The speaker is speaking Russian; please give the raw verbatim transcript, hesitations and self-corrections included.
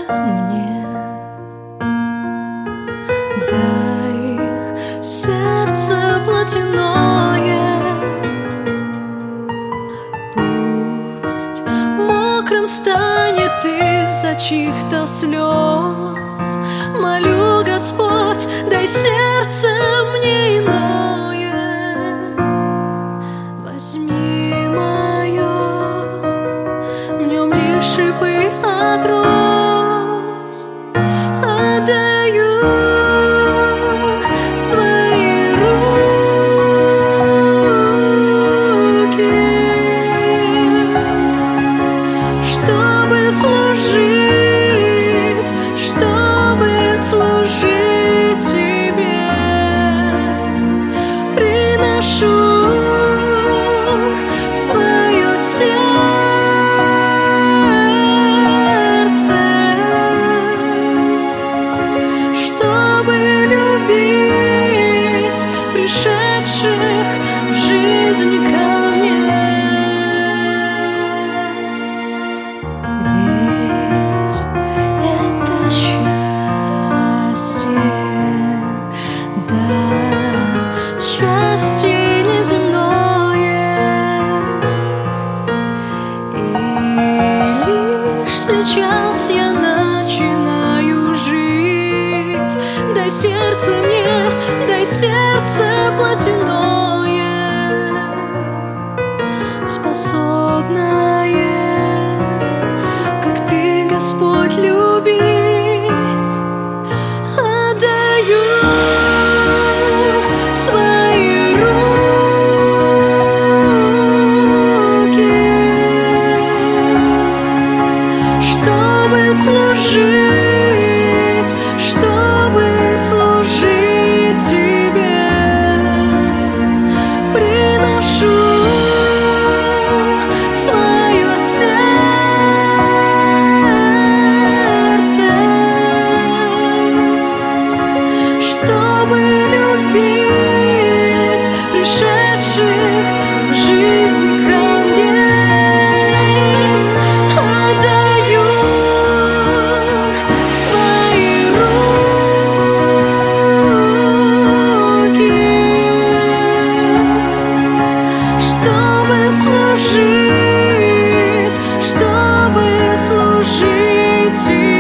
мне, дай сердце плотяное, пусть мокрым станет из-за чьих-то слез. Молю, Господь, дай сердце мне иное, возьми мое, в нем лишь шипы от роз. Отдаю свои руки, чтобы служить, чтобы служить Тебе. Приношу свое сердце, чтобы любить пришедших в жизнь ко мне. Ведь это счастье, да, счастье неземное, и лишь сейчас я начинаю жить. Дай сердце мне, дай сердце плотяное, способное, как Ты, Господь, любить. Отдаю свои руки, чтобы служить, чтобы служить Тебе. Приношу свое сердце, чтобы любить пришедших в жизнь ко мне. Отдаю свои руки, чтобы служить, чтобы служить Тебе.